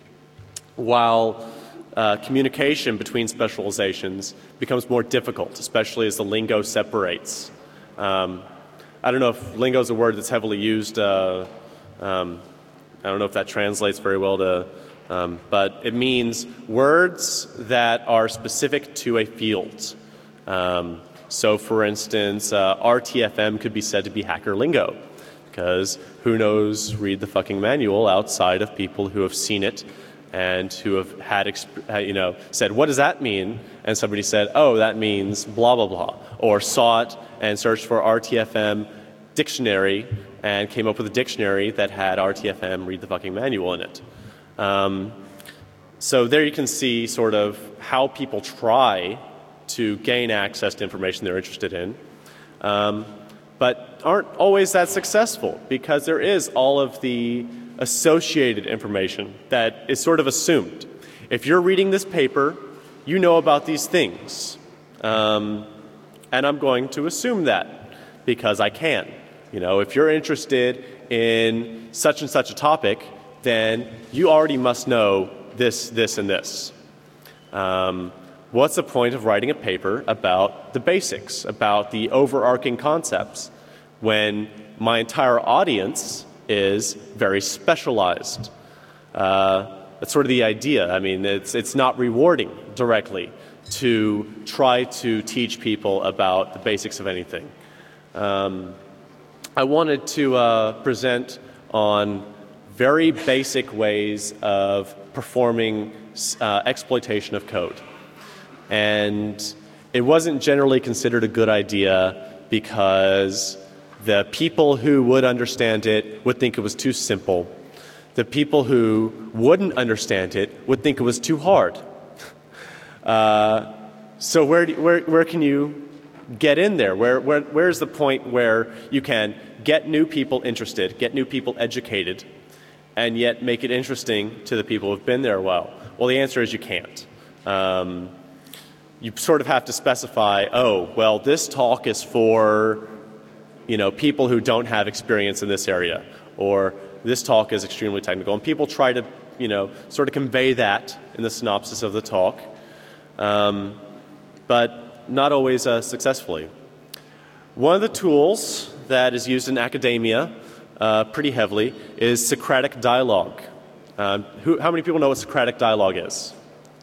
while uh, communication between specializations becomes more difficult, especially as the lingo separates. Um, I don't know if lingo is a word that's heavily used. Uh, um, I don't know if that translates very well to, um, but it means words that are specific to a field. Um, so for instance, uh, R T F M could be said to be hacker lingo, because who knows read the fucking manual outside of people who have seen it and who have had, exp you know, said, what does that mean? And somebody said, oh, that means blah, blah, blah. Or saw it and searched for R T F M dictionary and came up with a dictionary that had R T F M read the fucking manual in it. Um, so there you can see sort of how people try to gain access to information they're interested in, um, but aren't always that successful, because there is all of the associated information that is sort of assumed. If you're reading this paper, you know about these things, um, and I'm going to assume that because I can. You know, if you're interested in such and such a topic, then you already must know this, this, and this. Um, what's the point of writing a paper about the basics, about the overarching concepts, when my entire audience is very specialized? Uh, that's sort of the idea. I mean, it's, it's not rewarding directly to try to teach people about the basics of anything. Um, I wanted to uh, present on very basic ways of performing uh, exploitation of code. And it wasn't generally considered a good idea because the people who would understand it would think it was too simple. The people who wouldn't understand it would think it was too hard. Uh, so where, do, where, where can you get in there? Where, where, where's the point where you can get new people interested, get new people educated, and yet make it interesting to the people who've been there a while? Well, the answer is you can't. Um, you sort of have to specify, oh, well, this talk is for, you know, people who don't have experience in this area, or this talk is extremely technical. And people try to, you know, sort of convey that in the synopsis of the talk, um, but not always uh, successfully. One of the tools that is used in academia uh, pretty heavily is Socratic dialogue. Um, who, how many people know what Socratic dialogue is?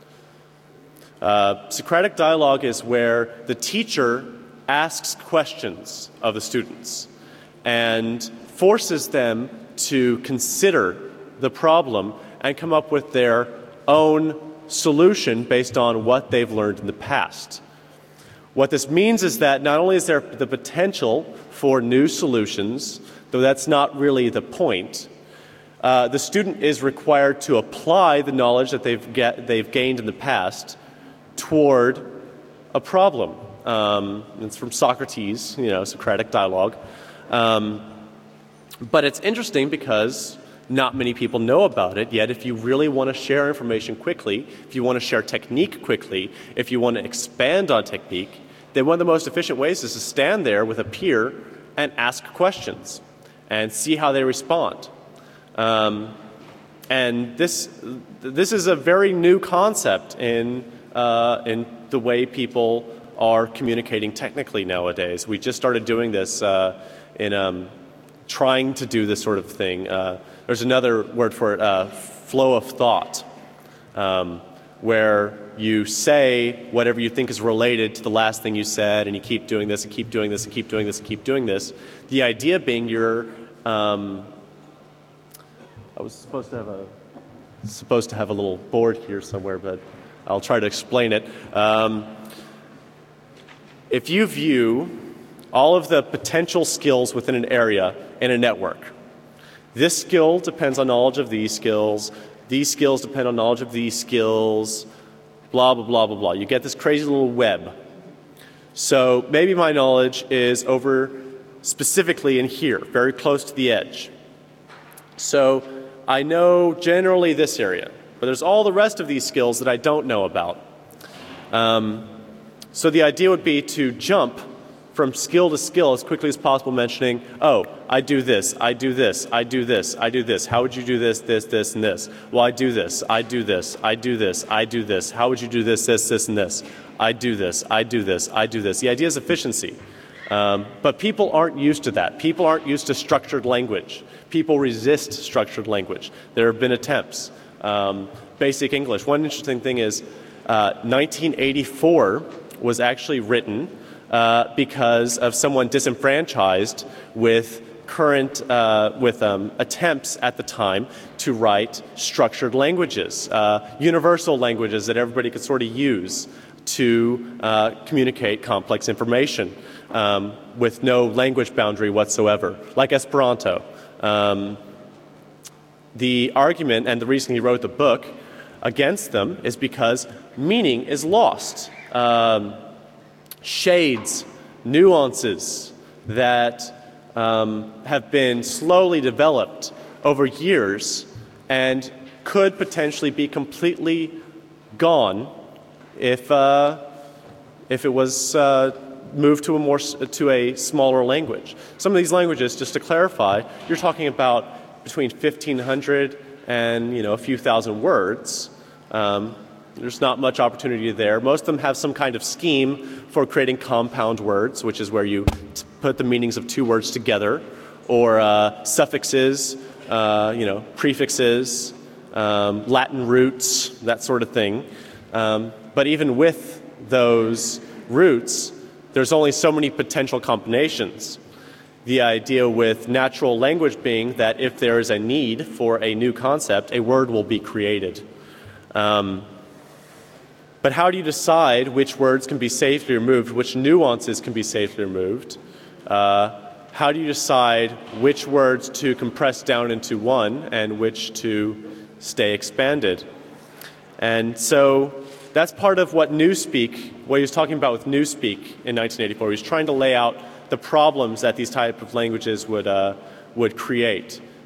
Uh, Socratic dialogue is where the teacher asks questions of the students and forces them to consider the problem and come up with their own solution based on what they've learned in the past. What this means is that not only is there the potential for new solutions, though that's not really the point, uh, the student is required to apply the knowledge that they've, get, they've gained in the past toward a problem. Um, it's from Socrates, you know, Socratic dialogue. Um, but it's interesting because not many people know about it, yet if you really want to share information quickly, if you want to share technique quickly, if you want to expand on technique, then one of the most efficient ways is to stand there with a peer and ask questions and see how they respond. Um, and this, this is a very new concept in Uh, in the way people are communicating technically nowadays. We just started doing this uh, in um, trying to do this sort of thing. Uh, there's another word for it, uh, flow of thought, um, where you say whatever you think is related to the last thing you said, and you keep doing this and keep doing this and keep doing this and keep doing this. The idea being you're, um, I was supposed to have a supposed to have a little board here somewhere, but I'll try to explain it. Um, if you view all of the potential skills within an area in a network, this skill depends on knowledge of these skills, these skills depend on knowledge of these skills, blah, blah, blah, blah, blah. You get this crazy little web. So maybe my knowledge is over specifically in here, very close to the edge. So I know generally this area. But there's all the rest of these skills that I don't know about. Um, so the idea would be to jump from skill to skill as quickly as possible, mentioning, oh, I do this, I do this, I do this, I do this. How would you do this, this, this, and this? Well, I do this, I do this, I do this, I do this. How would you do this, this, this, and this? I do this, I do this, I do this. The idea is efficiency. Um, but people aren't used to that. People aren't used to structured language. People resist structured language. There have been attempts. Um, basic English. One interesting thing is uh, nineteen eighty-four was actually written uh, because of someone disenfranchised with current uh, with um, attempts at the time to write structured languages, uh, universal languages that everybody could sort of use to uh, communicate complex information um, with no language boundary whatsoever, like Esperanto. Um, The argument and the reason he wrote the book against them is because meaning is lost. Um, shades, nuances that um, have been slowly developed over years and could potentially be completely gone if, uh, if it was uh, moved to a, more, to a smaller language. Some of these languages, just to clarify, you're talking about between fifteen hundred and, you know, a few thousand words. Um, there's not much opportunity there. Most of them have some kind of scheme for creating compound words, which is where you t put the meanings of two words together, or uh, suffixes, uh, you know, prefixes, um, Latin roots, that sort of thing. Um, but even with those roots, there's only so many potential combinations. The idea with natural language being that if there is a need for a new concept, a word will be created. Um, but how do you decide which words can be safely removed, which nuances can be safely removed? Uh, how do you decide which words to compress down into one and which to stay expanded? And so that's part of what Newspeak, what he was talking about with Newspeak in nineteen eighty-four. He was trying to lay out the problems that these type of languages would, uh, would create.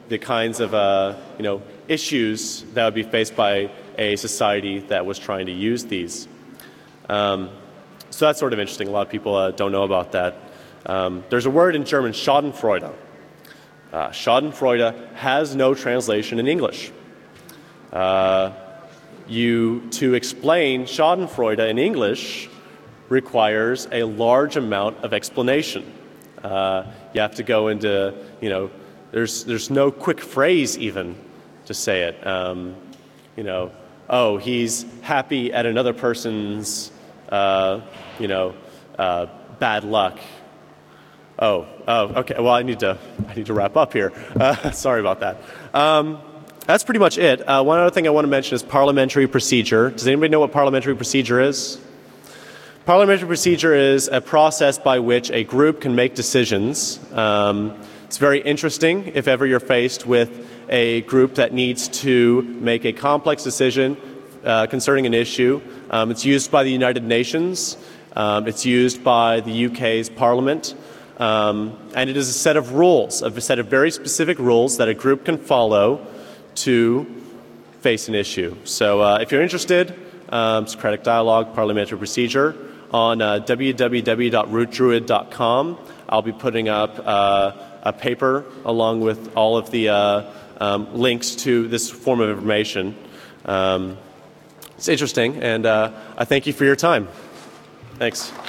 the kinds of uh, you know, issues that would be faced by a society that was trying to use these. Um, so that's sort of interesting. A lot of people uh, don't know about that. Um, there's a word in German, Schadenfreude. Uh, Schadenfreude has no translation in English. Uh, you, to explain Schadenfreude in English requires a large amount of explanation. Uh, you have to go into, you know, there's, there's no quick phrase even to say it. Um, you know, oh, he's happy at another person's, uh, you know, uh, bad luck. Oh, oh, okay. Well, I need to, I need to wrap up here. Uh, sorry about that. Um, that's pretty much it. Uh, one other thing I want to mention is parliamentary procedure. Does anybody know what parliamentary procedure is? Parliamentary procedure is a process by which a group can make decisions. Um, it's very interesting if ever you're faced with a group that needs to make a complex decision uh, concerning an issue. Um, it's used by the United Nations. Um, it's used by the U K's Parliament. Um, and it is a set of rules, a set of very specific rules that a group can follow to face an issue. So uh, if you're interested, um, Socratic Dialogue, Parliamentary Procedure, on uh, w w w dot root druid dot com. I'll be putting up uh, a paper along with all of the uh, um, links to this form of information. Um, it's interesting, and uh, I thank you for your time. Thanks.